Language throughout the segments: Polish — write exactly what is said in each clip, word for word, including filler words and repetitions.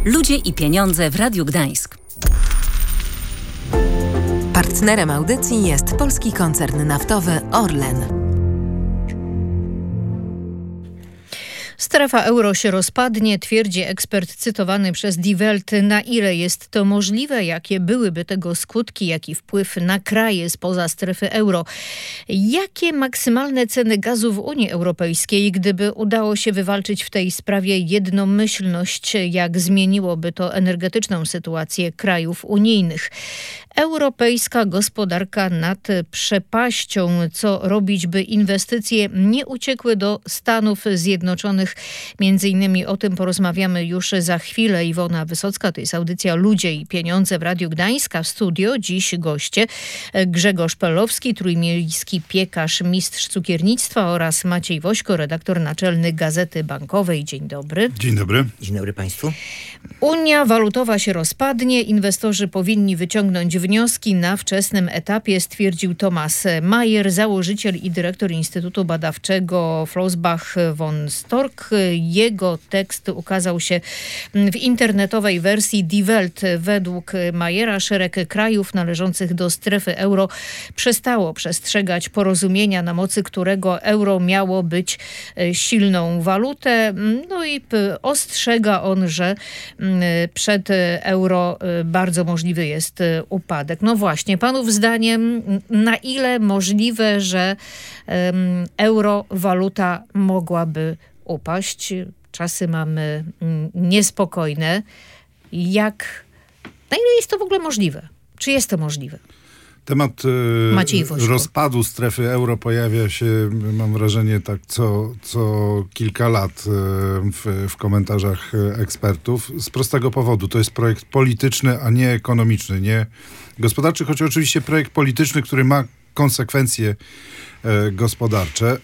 Ludzie i pieniądze w Radiu Gdańsk. Partnerem audycji jest polski koncern naftowy Orlen. Strefa euro się rozpadnie, twierdzi ekspert cytowany przez Die Welt. Na ile jest to możliwe? Jakie byłyby tego skutki? Jaki wpływ na kraje spoza strefy euro? Jakie maksymalne ceny gazu w Unii Europejskiej, gdyby udało się wywalczyć w tej sprawie jednomyślność? Jak zmieniłoby to energetyczną sytuację krajów unijnych? Europejska gospodarka nad przepaścią. Co robić, by inwestycje nie uciekły do Stanów Zjednoczonych? Między innymi o tym porozmawiamy już za chwilę. Iwona Wysocka, to jest audycja Ludzie i pieniądze w Radiu Gdańska. W studio dziś goście Grzegorz Pelowski, trójmiejski piekarz, mistrz cukiernictwa, oraz Maciej Wośko, redaktor naczelny Gazety Bankowej. Dzień dobry. Dzień dobry. Dzień dobry Państwu. Unia walutowa się rozpadnie. Inwestorzy powinni wyciągnąć wnioski na wczesnym etapie, stwierdził Thomas Mayer, założyciel i dyrektor Instytutu Badawczego Flossbach von Storch. Jego tekst ukazał się w internetowej wersji Die Welt. Według Mayera szereg krajów należących do strefy euro przestało przestrzegać porozumienia, na mocy którego euro miało być silną walutę. No i ostrzega on, że przed euro bardzo możliwy jest upadek. No właśnie, panów zdaniem, na ile możliwe, że um, eurowaluta mogłaby upaść? Czasy mamy niespokojne. Jak, na ile jest to w ogóle możliwe? Czy jest to możliwe? Temat e, rozpadu strefy euro pojawia się, mam wrażenie, tak co, co kilka lat e, w, w komentarzach ekspertów. Z prostego powodu. To jest projekt polityczny, a nie ekonomiczny, nie gospodarczy, choć oczywiście projekt polityczny, który ma konsekwencje e, gospodarcze.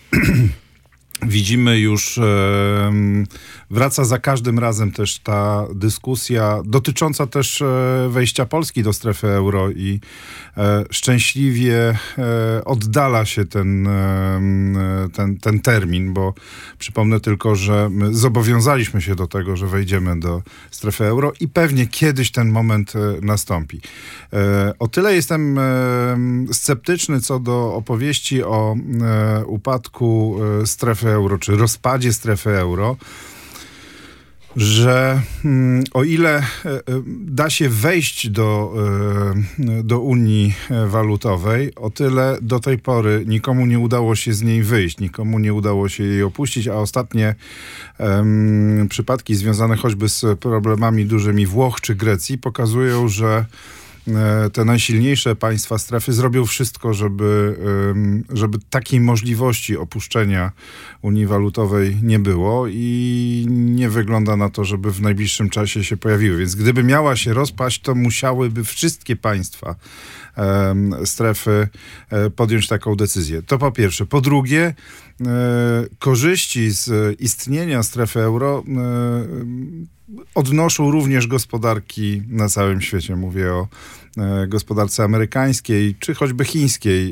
Widzimy już, e, wraca za każdym razem też ta dyskusja dotycząca też e, wejścia Polski do strefy euro i e, szczęśliwie e, oddala się ten, e, ten, ten termin, bo przypomnę tylko, że my zobowiązaliśmy się do tego, że wejdziemy do strefy euro i pewnie kiedyś ten moment e, nastąpi. E, o tyle jestem e, sceptyczny co do opowieści o e, upadku e, strefy euro, czy rozpadzie strefy euro, że mm, o ile e, da się wejść do, e, do Unii Walutowej, o tyle do tej pory nikomu nie udało się z niej wyjść, nikomu nie udało się jej opuścić, a ostatnie e, przypadki związane choćby z problemami dużymi Włoch czy Grecji pokazują, że te najsilniejsze państwa strefy zrobią wszystko, żeby, żeby takiej możliwości opuszczenia Unii Walutowej nie było i nie wygląda na to, żeby w najbliższym czasie się pojawiły. Więc gdyby miała się rozpaść, to musiałyby wszystkie państwa strefy podjąć taką decyzję. To po pierwsze. Po drugie, korzyści z istnienia strefy euro odnoszą również gospodarki na całym świecie. Mówię o gospodarce amerykańskiej, czy choćby chińskiej.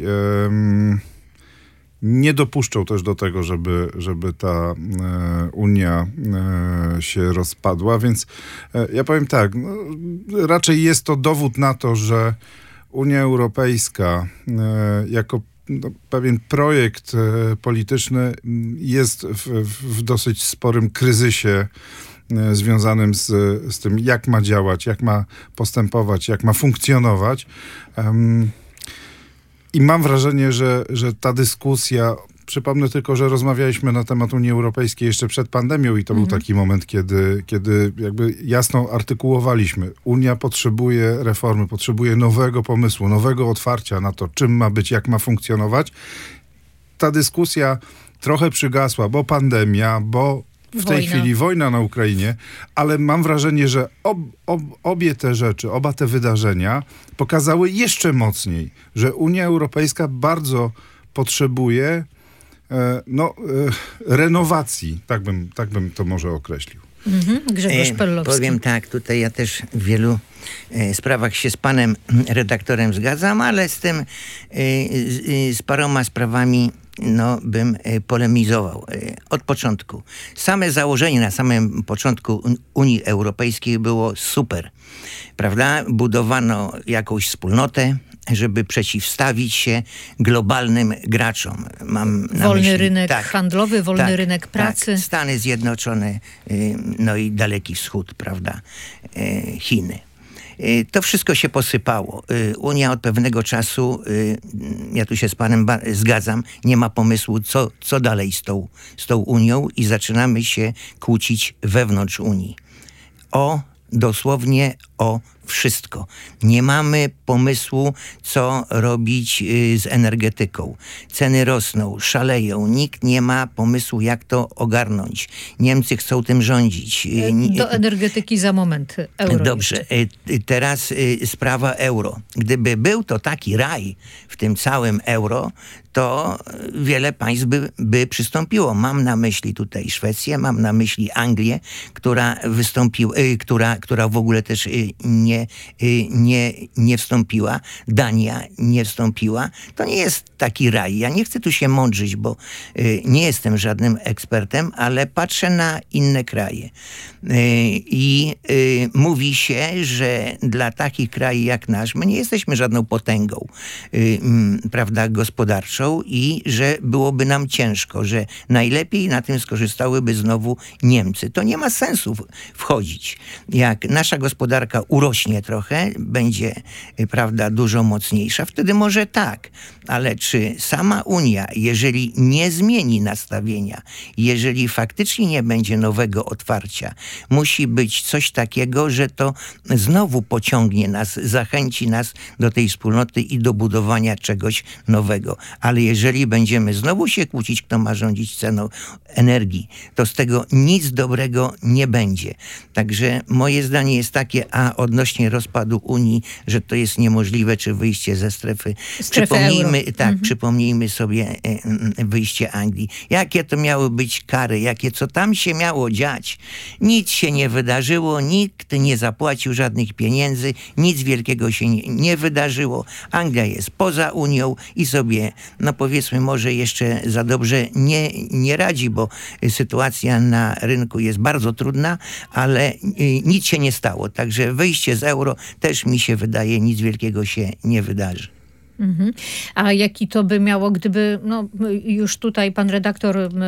Nie dopuszczą też do tego, żeby, żeby ta Unia się rozpadła. Więc ja powiem tak, no, raczej jest to dowód na to, że Unia Europejska jako no, pewien projekt e, polityczny jest w, w dosyć sporym kryzysie e, związanym z, z tym, jak ma działać, jak ma postępować, jak ma funkcjonować. Um, I mam wrażenie, że, że ta dyskusja, przypomnę tylko, że rozmawialiśmy na temat Unii Europejskiej jeszcze przed pandemią i to mhm. był taki moment, kiedy, kiedy jakby jasno artykułowaliśmy. Unia potrzebuje reformy, potrzebuje nowego pomysłu, nowego otwarcia na to, czym ma być, jak ma funkcjonować. Ta dyskusja trochę przygasła, bo pandemia, bo w tej wojna. chwili wojna na Ukrainie, ale mam wrażenie, że ob, ob, obie te rzeczy, oba te wydarzenia pokazały jeszcze mocniej, że Unia Europejska bardzo potrzebuje no, renowacji, tak bym, tak bym to może określił. Mhm. Grzegorz Pelowski. E, powiem tak, tutaj ja też w wielu e, sprawach się z panem redaktorem zgadzam, ale z tym, e, z, z paroma sprawami no, bym polemizował. Od początku. Same założenie na samym początku Unii Europejskiej było super. Prawda? Budowano jakąś wspólnotę, żeby przeciwstawić się globalnym graczom. Mam na wolny myśli, rynek tak, handlowy, wolny tak, rynek pracy. Tak, Stany Zjednoczone, no i Daleki Wschód, prawda, Chiny. To wszystko się posypało. Unia od pewnego czasu, ja tu się z panem zgadzam, nie ma pomysłu, co, co dalej z tą, z tą Unią i zaczynamy się kłócić wewnątrz Unii. O, dosłownie o wszystko. Nie mamy pomysłu, co robić z energetyką. Ceny rosną, szaleją. Nikt nie ma pomysłu, jak to ogarnąć. Niemcy chcą tym rządzić. Do energetyki za moment. Euro Dobrze. Jeszcze. Teraz sprawa euro. Gdyby był to taki raj w tym całym euro, to wiele państw by, by przystąpiło. Mam na myśli tutaj Szwecję, mam na myśli Anglię, która wystąpiła, która, która w ogóle też nie, nie, nie wstąpiła. Dania nie wstąpiła. To nie jest taki raj. Ja nie chcę tu się mądrzyć, bo nie jestem żadnym ekspertem, ale patrzę na inne kraje. I mówi się, że dla takich krajów jak nasz, my nie jesteśmy żadną potęgą, prawda, gospodarczą, i że byłoby nam ciężko, że najlepiej na tym skorzystałyby znowu Niemcy. To nie ma sensu wchodzić. Jak nasza gospodarka urośnie trochę, będzie, prawda, dużo mocniejsza, wtedy może tak. Ale czy sama Unia, jeżeli nie zmieni nastawienia, jeżeli faktycznie nie będzie nowego otwarcia, musi być coś takiego, że to znowu pociągnie nas, zachęci nas do tej wspólnoty i do budowania czegoś nowego. Ale jeżeli będziemy znowu się kłócić, kto ma rządzić ceną energii, to z tego nic dobrego nie będzie. Także moje zdanie jest takie, a odnośnie rozpadu Unii, że to jest niemożliwe, czy wyjście ze strefy. Strefy przypomnijmy, euro. tak, Mhm. przypomnijmy sobie wyjście Anglii. Jakie to miały być kary, jakie, co tam się miało dziać. Nic się nie wydarzyło, nikt nie zapłacił żadnych pieniędzy, nic wielkiego się nie, nie wydarzyło. Anglia jest poza Unią i sobie, no powiedzmy, może jeszcze za dobrze nie, nie radzi, bo sytuacja na rynku jest bardzo trudna, ale nic się nie stało. Także wyjście z euro też mi się wydaje, nic wielkiego się nie wydarzy. Mhm. A jaki to by miało, gdyby, no już tutaj pan redaktor y,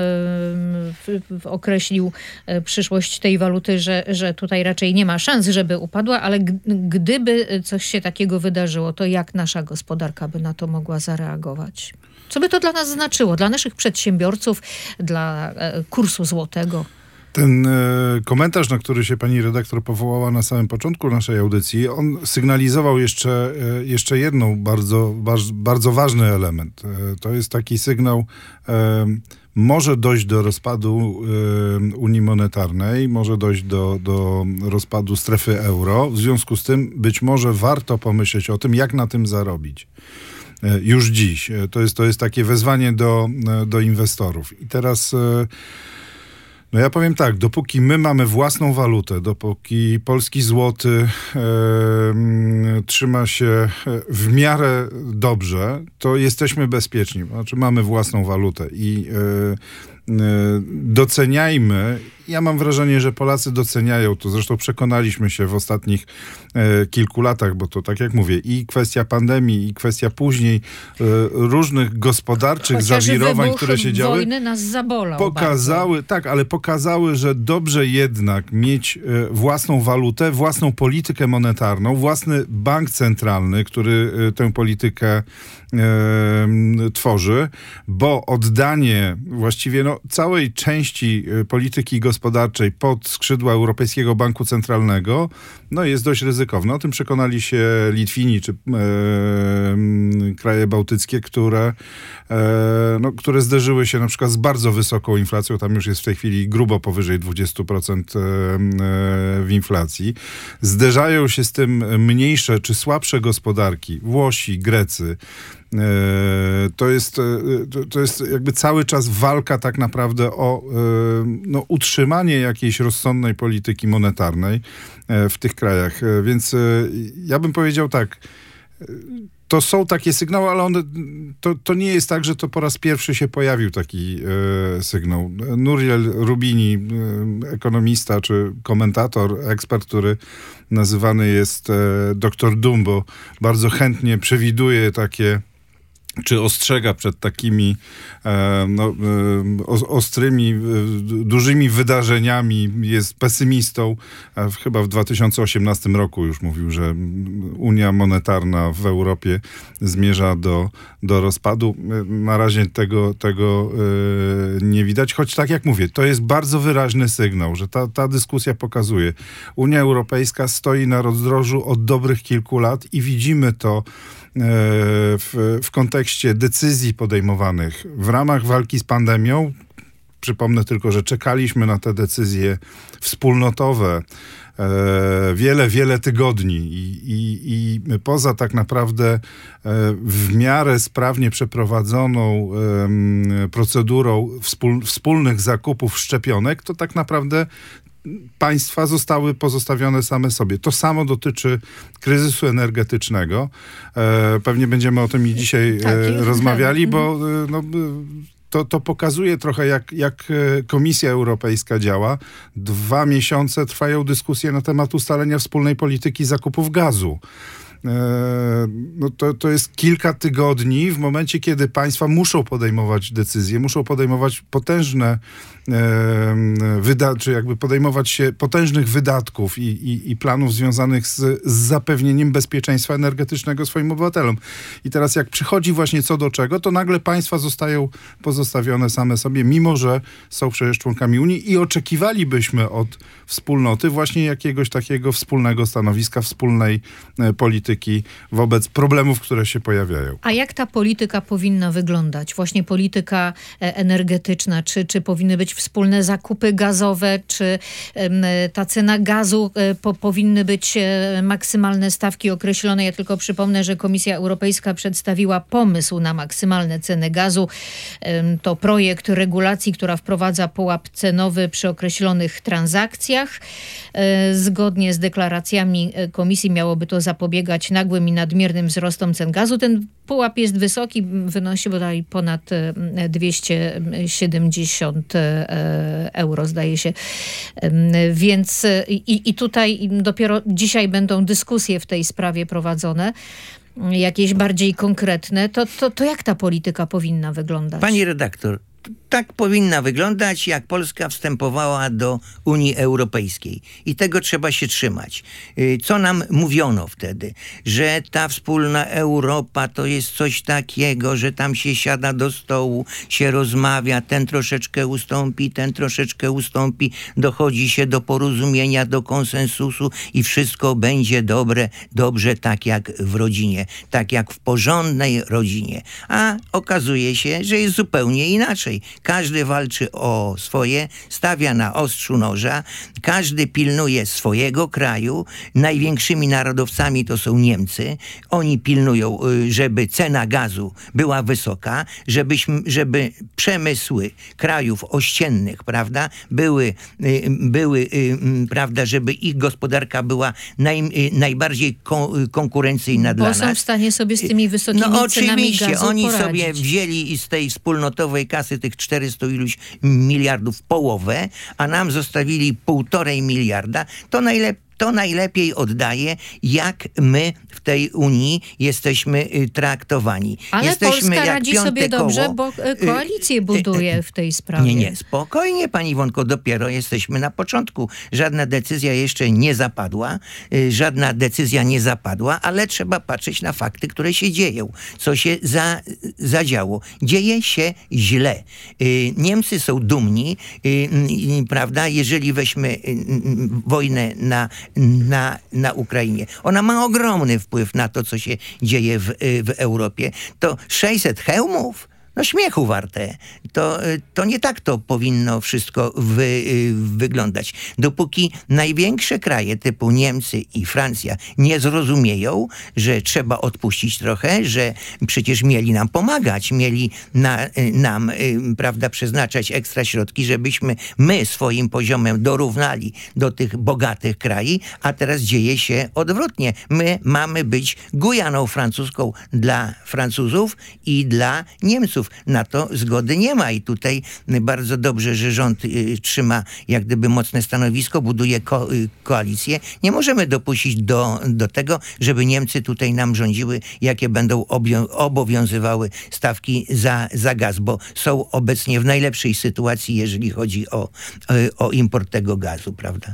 y, określił y, przyszłość tej waluty, że, że tutaj raczej nie ma szans, żeby upadła, ale g- gdyby coś się takiego wydarzyło, to jak nasza gospodarka by na to mogła zareagować? Co by to dla nas znaczyło? Dla naszych przedsiębiorców, dla y, kursu złotego? Ten e, komentarz, na który się pani redaktor powołała na samym początku naszej audycji, on sygnalizował jeszcze, e, jeszcze jedną bardzo, baż, bardzo ważny element. E, to jest taki sygnał, e, może dojść do rozpadu e, Unii Monetarnej, może dojść do, do rozpadu strefy euro. W związku z tym być może warto pomyśleć o tym, jak na tym zarobić. E, już dziś. E, to jest, to jest takie wezwanie do, do inwestorów. I teraz... E, No ja powiem tak, dopóki my mamy własną walutę, dopóki polski złoty e, trzyma się w miarę dobrze, to jesteśmy bezpieczni. Znaczy mamy własną walutę i e, e, doceniajmy. Ja mam wrażenie, że Polacy doceniają to. Zresztą przekonaliśmy się w ostatnich e, kilku latach, bo to tak jak mówię, i kwestia pandemii, i kwestia później e, różnych gospodarczych Chociaż zawirowań, które się działy. Wojny nas zabolał Pokazały, bardzo. tak, ale pokazały, że dobrze jednak mieć e, własną walutę, własną politykę monetarną, własny bank centralny, który e, tę politykę e, tworzy, bo oddanie właściwie no, całej części e, polityki gospodarczej pod skrzydła Europejskiego Banku Centralnego no, jest dość ryzykowne. O tym przekonali się Litwini czy e, kraje bałtyckie, które, e, no, które zderzyły się na przykład z bardzo wysoką inflacją. Tam już jest w tej chwili grubo powyżej dwadzieścia procent w inflacji. Zderzają się z tym mniejsze czy słabsze gospodarki. Włosi, Grecy. To jest, to jest jakby cały czas walka tak naprawdę o no, utrzymanie jakiejś rozsądnej polityki monetarnej w tych krajach. Więc ja bym powiedział tak, To są takie sygnały, ale one, to, to nie jest tak, że to po raz pierwszy się pojawił taki e, sygnał. Nouriel Roubini, e, ekonomista czy komentator, ekspert, który nazywany jest e, doktor Dumbo, bardzo chętnie przewiduje takie, czy ostrzega przed takimi e, no, e, ostrymi, e, dużymi wydarzeniami, jest pesymistą. E, chyba w dwa tysiące osiemnastym roku już mówił, że Unia Monetarna w Europie zmierza do, do rozpadu. E, na razie tego, tego e, nie widać, choć tak jak mówię, to jest bardzo wyraźny sygnał, że ta, ta dyskusja pokazuje. Unia Europejska stoi na rozdrożu od dobrych kilku lat i widzimy to W, w kontekście decyzji podejmowanych w ramach walki z pandemią. Przypomnę tylko, że czekaliśmy na te decyzje wspólnotowe e, wiele, wiele tygodni i, i, i poza tak naprawdę e, w miarę sprawnie przeprowadzoną e, procedurą wspól, wspólnych zakupów szczepionek, to tak naprawdę państwa zostały pozostawione same sobie. To samo dotyczy kryzysu energetycznego. E, pewnie będziemy o tym i dzisiaj tak, e, rozmawiali, bo e, no, to, to pokazuje trochę, jak, jak Komisja Europejska działa. Dwa miesiące trwają dyskusje na temat ustalenia wspólnej polityki zakupów gazu. No to, to jest kilka tygodni w momencie, kiedy państwa muszą podejmować decyzje, muszą podejmować potężne wyda- czy jakby podejmować się potężnych wydatków i, i, i planów związanych z, z zapewnieniem bezpieczeństwa energetycznego swoim obywatelom. I teraz jak przychodzi właśnie co do czego, to nagle państwa zostają pozostawione same sobie, mimo że są przecież członkami Unii i oczekiwalibyśmy od wspólnoty właśnie jakiegoś takiego wspólnego stanowiska, wspólnej polityki wobec problemów, które się pojawiają. A jak ta polityka powinna wyglądać? Właśnie polityka energetyczna, czy, czy powinny być wspólne zakupy gazowe, czy ta cena gazu, po, powinny być maksymalne stawki określone? Ja tylko przypomnę, że Komisja Europejska przedstawiła pomysł na maksymalne ceny gazu. To projekt regulacji, która wprowadza pułap cenowy przy określonych transakcjach. Zgodnie z deklaracjami Komisji miałoby to zapobiegać nagłym i nadmiernym wzrostom cen gazu. Ten pułap jest wysoki, wynosi bodaj ponad dwieście siedemdziesiąt euro, zdaje się. Więc i, i tutaj dopiero dzisiaj będą dyskusje w tej sprawie prowadzone, jakieś bardziej konkretne. To, to, to jak ta polityka powinna wyglądać? Pani redaktor, tak powinna wyglądać, jak Polska wstępowała do Unii Europejskiej. I tego trzeba się trzymać. Co nam mówiono wtedy? Że ta wspólna Europa to jest coś takiego, że tam się siada do stołu, się rozmawia, ten troszeczkę ustąpi, ten troszeczkę ustąpi, dochodzi się do porozumienia, do konsensusu i wszystko będzie dobre, dobrze tak jak w rodzinie, tak jak w porządnej rodzinie. A okazuje się, że jest zupełnie inaczej. Każdy walczy o swoje, stawia na ostrzu noża, każdy pilnuje swojego kraju. Największymi narodowcami to są Niemcy. Oni pilnują, żeby cena gazu była wysoka, żebyśmy, żeby przemysły krajów ościennych, prawda, były, były prawda, żeby ich gospodarka była naj, najbardziej kon, konkurencyjna Bo dla są nas. w stanie sobie z tymi wysokimi no, cenami oczywiście, gazu oni poradzić. sobie wzięli z tej wspólnotowej kasy tych czterysta iluś miliardów połowę, a nam zostawili półtorej miliarda, to najlepiej to najlepiej oddaje, jak my w tej Unii jesteśmy traktowani. Ale jesteśmy Polska jak radzi piąte sobie koło. dobrze, bo koalicję buduje w tej sprawie. Nie, nie, spokojnie pani Iwonko, dopiero jesteśmy na początku. Żadna decyzja jeszcze nie zapadła, żadna decyzja nie zapadła, ale trzeba patrzeć na fakty, które się dzieją. Co się za, zadziało. Dzieje się źle. Niemcy są dumni, prawda, jeżeli weźmy wojnę na Na, na Ukrainie. Ona ma ogromny wpływ na to, co się dzieje w, w Europie. To sześćset hełmów? no śmiechu warte. To, to nie tak to powinno wszystko wy, wyglądać. Dopóki największe kraje typu Niemcy i Francja nie zrozumieją, że trzeba odpuścić trochę, że przecież mieli nam pomagać, mieli na, nam, prawda, przeznaczać ekstra środki, żebyśmy my swoim poziomem dorównali do tych bogatych krajów, a teraz dzieje się odwrotnie. My mamy być Gujaną francuską dla Francuzów i dla Niemców. Na to zgody nie ma i tutaj bardzo dobrze, że rząd y, trzyma jak gdyby mocne stanowisko, buduje ko- y, koalicję. Nie możemy dopuścić do, do tego, żeby Niemcy tutaj nam rządziły, jakie będą obio- obowiązywały stawki za, za gaz, bo są obecnie w najlepszej sytuacji, jeżeli chodzi o, y, o import tego gazu, prawda?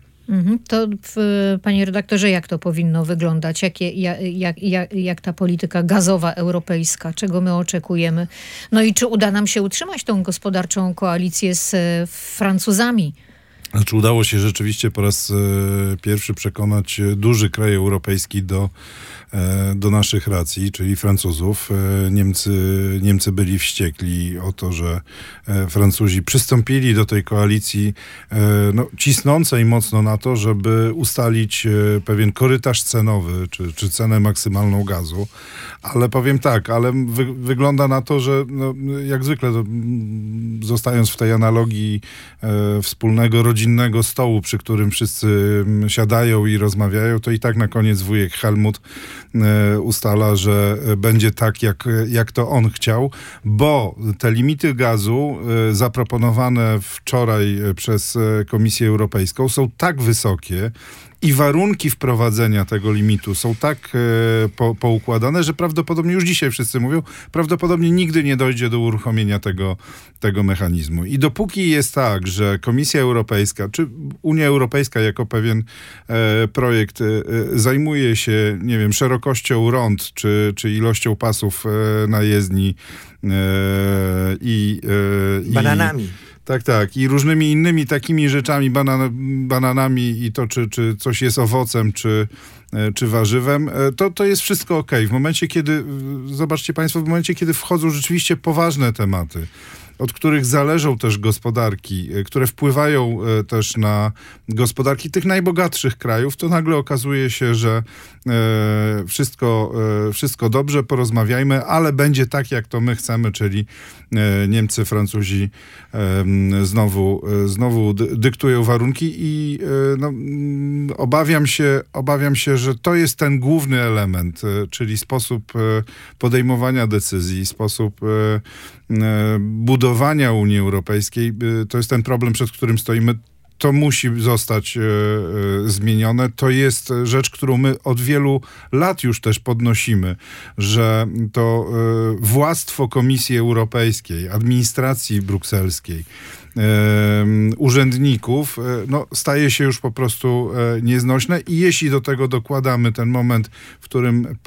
To, w, panie redaktorze, jak to powinno wyglądać? Jakie, jak, jak, jak, jak ta polityka gazowa europejska? Czego my oczekujemy? No i czy uda nam się utrzymać tą gospodarczą koalicję z Francuzami? Znaczy udało się rzeczywiście po raz e, pierwszy przekonać duży kraj europejski do, e, do naszych racji, czyli Francuzów. E, Niemcy, Niemcy byli wściekli o to, że e, Francuzi przystąpili do tej koalicji e, no, cisnącej mocno na to, żeby ustalić e, pewien korytarz cenowy, czy, czy cenę maksymalną gazu. Ale powiem tak, ale wy, wygląda na to, że no, jak zwykle, to, zostając w tej analogii e, wspólnego rodzinnego stołu, przy którym wszyscy siadają i rozmawiają, to i tak na koniec wujek Helmut e, ustala, że będzie tak, jak, jak to on chciał, bo te limity gazu e, zaproponowane wczoraj przez Komisję Europejską są tak wysokie, i warunki wprowadzenia tego limitu są tak e, po, poukładane, że prawdopodobnie, już dzisiaj wszyscy mówią, prawdopodobnie nigdy nie dojdzie do uruchomienia tego, tego mechanizmu. I dopóki jest tak, że Komisja Europejska, czy Unia Europejska jako pewien e, projekt e, zajmuje się, nie wiem, szerokością rond, czy, czy ilością pasów e, na jezdni e, i... E, Bananami. I, Tak, tak. I różnymi innymi takimi rzeczami, banan, bananami i to, czy, czy coś jest owocem, czy, czy warzywem, to, to jest wszystko okej. W momencie, kiedy, zobaczcie państwo, w momencie, kiedy wchodzą rzeczywiście poważne tematy, od których zależą też gospodarki, które wpływają też na gospodarki tych najbogatszych krajów, to nagle okazuje się, że e, wszystko, e, wszystko dobrze, porozmawiajmy, ale będzie tak, jak to my chcemy, czyli e, Niemcy, Francuzi e, znowu, e, znowu dy, dyktują warunki i e, no, obawiam się, obawiam się, że to jest ten główny element, e, czyli sposób e, podejmowania decyzji, sposób e, e, budowania Unii Europejskiej. E, to jest ten problem, przed którym stoimy. To musi zostać e, e, zmienione. To jest rzecz, którą my od wielu lat już też podnosimy, że to e, władztwo Komisji Europejskiej, administracji brukselskiej, e, urzędników, e, no, staje się już po prostu e, nieznośne i jeśli do tego dokładamy ten moment, w którym e,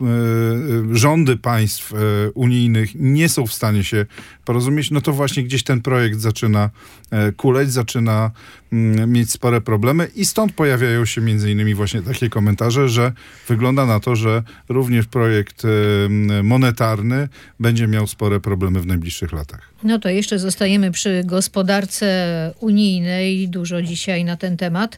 rządy państw e, unijnych nie są w stanie się porozumieć, no to właśnie gdzieś ten projekt zaczyna e, kuleć, zaczyna m, mieć spore problemy i stąd pojawiają się między innymi właśnie takie komentarze, że wygląda na to, że również projekt e, monetarny będzie miał spore problemy w najbliższych latach. No to jeszcze zostajemy przy gospodarce unijnej. Dużo dzisiaj na ten temat.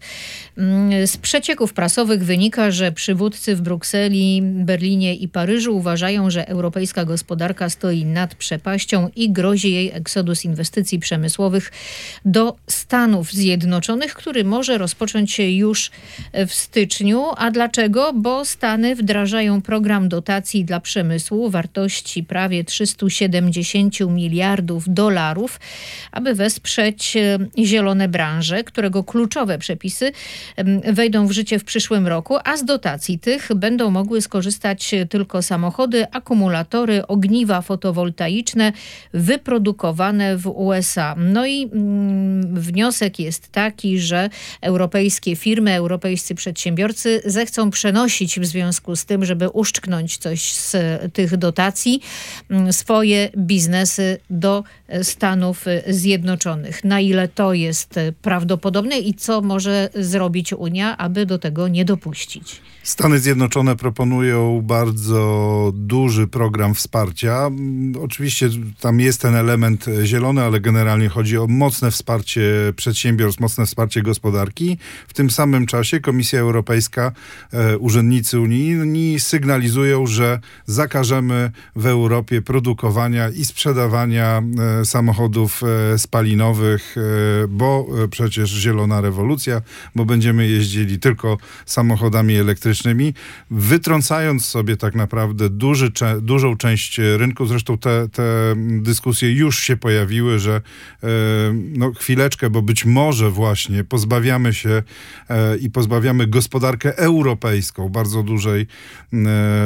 Z przecieków prasowych wynika, że przywódcy w Brukseli, Berlinie i Paryżu uważają, że europejska gospodarka stoi nad przepaścią i grozi jej eksodus inwestycji przemysłowych do Stanów Zjednoczonych, który może rozpocząć się już w styczniu. A dlaczego? Bo Stany wdrażają program dotacji dla przemysłu wartości prawie trzysta siedemdziesiąt miliardów dolarów, aby wesprzeć zielone branże, którego kluczowe przepisy wejdą w życie w przyszłym roku, a z dotacji tych będą mogły skorzystać tylko samochody, akumulatory, ogniwa fotowoltaiczne wyprodukowane w U S A. No i mm, wniosek jest taki, że europejskie firmy, europejscy przedsiębiorcy zechcą przenosić w związku z tym, żeby uszczknąć coś z tych dotacji, swoje biznesy do Stanów Zjednoczonych. Na ile to jest prawdopodobne i co może zrobić Unia, aby do tego nie dopuścić? Stany Zjednoczone proponują bardzo duży program wsparcia. Oczywiście tam jest ten element zielony, ale generalnie chodzi o mocne wsparcie przedsiębiorstw, mocne wsparcie gospodarki. W tym samym czasie Komisja Europejska, e, urzędnicy unijni sygnalizują, że zakażemy w Europie produkowania i sprzedawania e, samochodów e, spalinowych, e, bo e, przecież zielona rewolucja, bo będziemy jeździli tylko samochodami elektrycznymi, wytrącając sobie tak naprawdę duży, dużą część rynku. Zresztą te, te dyskusje już się pojawiły, że e, no chwileczkę, bo być może właśnie pozbawiamy się e, i pozbawiamy gospodarkę europejską bardzo dużej e,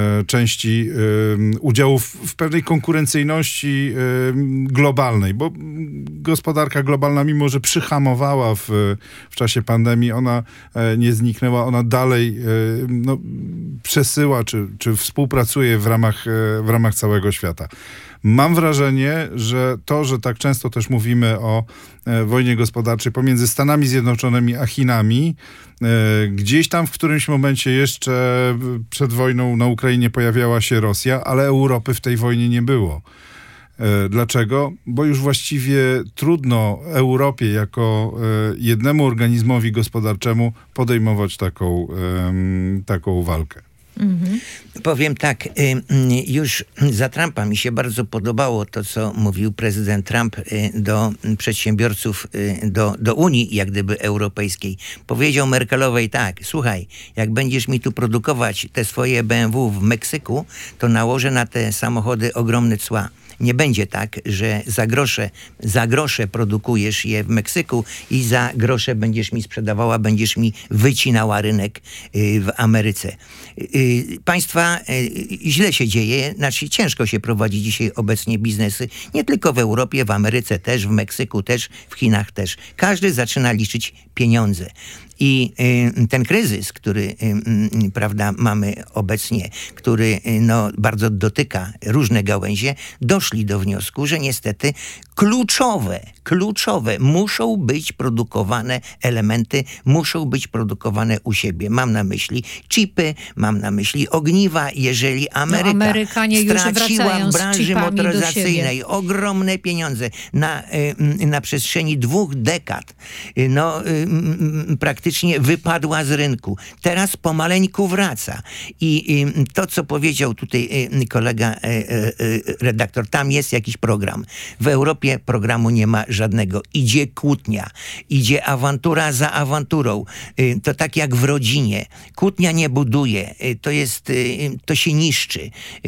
części e, udziałów w pewnej konkurencyjności e, globalnej, bo gospodarka globalna, mimo że przyhamowała w, w czasie pandemii, ona e, nie zniknęła, ona dalej e, no, przesyła czy, czy współpracuje w ramach, w ramach całego świata. Mam wrażenie, że to, że tak często też mówimy o e, wojnie gospodarczej pomiędzy Stanami Zjednoczonymi a Chinami, e, gdzieś tam w którymś momencie jeszcze przed wojną na Ukrainie pojawiała się Rosja, ale Europy w tej wojnie nie było. E, dlaczego? Bo już właściwie trudno Europie jako e, jednemu organizmowi gospodarczemu podejmować taką, e, taką walkę. Mhm. Powiem tak, już za Trumpa mi się bardzo podobało to, co mówił prezydent Trump do przedsiębiorców, do, do Unii jak gdyby Europejskiej. Powiedział Merkelowej tak, słuchaj, jak będziesz mi tu produkować te swoje B M W w Meksyku, to nałożę na te samochody ogromne cła. Nie będzie tak, że za grosze, za grosze produkujesz je w Meksyku i za grosze będziesz mi sprzedawała, będziesz mi wycinała rynek w Ameryce. Państwa, źle się dzieje, znaczy ciężko się prowadzi dzisiaj obecnie biznesy, nie tylko w Europie, w Ameryce też, w Meksyku też, w Chinach też. Każdy zaczyna liczyć pieniądze. I y, ten kryzys, który y, y, prawda, mamy obecnie, który y, no, bardzo dotyka różne gałęzie, doszli do wniosku, że niestety kluczowe, kluczowe muszą być produkowane elementy, muszą być produkowane u siebie. Mam na myśli chipy, mam na myśli ogniwa. Jeżeli Ameryka no, Amerykanie straciła już w branży motoryzacyjnej ogromne pieniądze na, y, na przestrzeni dwóch dekad, y, no y, y, praktycznie wypadła z rynku. Teraz pomaleńku wraca. I, i to, co powiedział tutaj kolega redaktor, tam jest jakiś program. W Europie programu nie ma żadnego. Idzie kłótnia. Idzie awantura za awanturą. To tak jak w rodzinie. Kłótnia nie buduje. To jest, to się niszczy.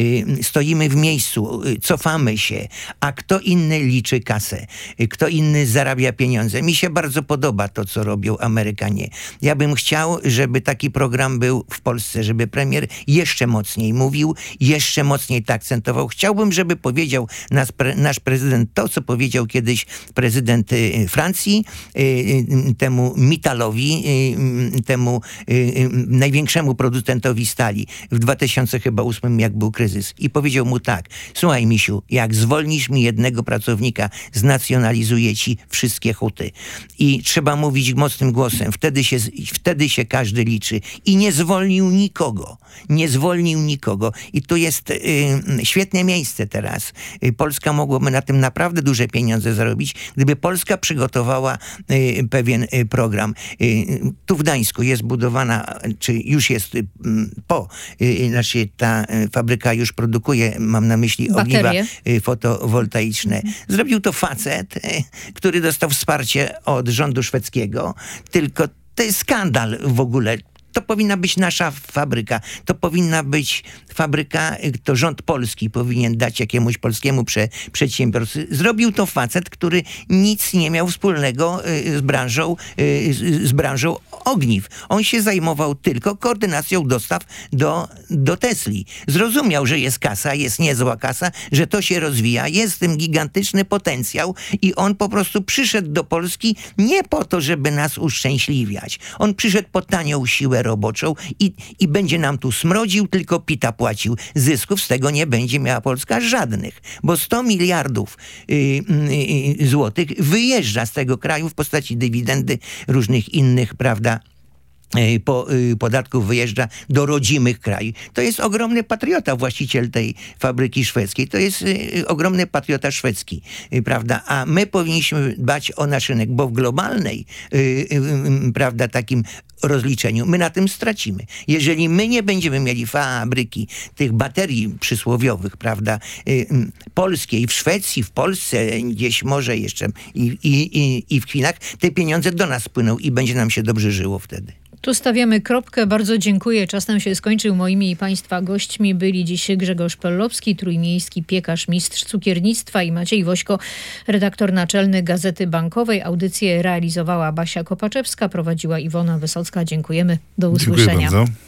Stoimy w miejscu. Cofamy się. A kto inny liczy kasę? Kto inny zarabia pieniądze? Mi się bardzo podoba to, co robią Amerykanie. Ja bym chciał, żeby taki program był w Polsce, żeby premier jeszcze mocniej mówił, jeszcze mocniej to akcentował. Chciałbym, żeby powiedział nasz, pre, nasz prezydent to, co powiedział kiedyś prezydent y, Francji, y, y, temu Mittalowi, y, temu y, y, największemu producentowi stali w dwa tysiące ósmym, jak był kryzys. I powiedział mu tak, słuchaj misiu, jak zwolnisz mi jednego pracownika, znacjonalizuję ci wszystkie huty. I trzeba mówić mocnym głosem. Wtedy się, wtedy się każdy liczy. I nie zwolnił nikogo. Nie zwolnił nikogo. I tu jest y, świetne miejsce teraz. Y, Polska mogłaby na tym naprawdę duże pieniądze zarobić, gdyby Polska przygotowała y, pewien y, program. Y, tu w Gdańsku jest budowana, czy już jest y, po, y, znaczy ta y, fabryka już produkuje, mam na myśli ogniwa y, fotowoltaiczne. Zrobił to facet, y, który dostał wsparcie od rządu szwedzkiego, tylko to jest skandal w ogóle. To powinna być nasza fabryka. To powinna być fabryka, to rząd polski powinien dać jakiemuś polskiemu prze, przedsiębiorcy. Zrobił to facet, który nic nie miał wspólnego z branżą, z, z branżą ogniw. On się zajmował tylko koordynacją dostaw do, do Tesli. Zrozumiał, że jest kasa, jest niezła kasa, że to się rozwija, jest w tym gigantyczny potencjał i on po prostu przyszedł do Polski nie po to, żeby nas uszczęśliwiać. On przyszedł po tanią siłę siłę roboczą i, i będzie nam tu smrodził, tylko pita płacił. Zysków z tego nie będzie miała Polska żadnych, bo sto miliardów y, y, złotych wyjeżdża z tego kraju w postaci dywidendy, różnych innych, prawda, Po, podatków wyjeżdża do rodzimych krajów. To jest ogromny patriota, właściciel tej fabryki szwedzkiej. To jest y, ogromny patriota szwedzki, y, prawda? A my powinniśmy dbać o nasz rynek, bo w globalnej, y, y, prawda, takim rozliczeniu my na tym stracimy. Jeżeli my nie będziemy mieli fabryki tych baterii przysłowiowych, prawda, y, y, polskiej, w Szwecji, w Polsce, gdzieś może jeszcze i, i, i, i w Chinach, te pieniądze do nas płyną i będzie nam się dobrze żyło wtedy. Tu stawiamy kropkę. Bardzo dziękuję. Czas nam się skończył. Moimi i Państwa gośćmi byli dziś Grzegorz Pellowski, trójmiejski piekarz, mistrz cukiernictwa, i Maciej Wośko, redaktor naczelny Gazety Bankowej. Audycję realizowała Basia Kopaczewska, prowadziła Iwona Wysocka. Dziękujemy. Do usłyszenia. Dziękuję bardzo.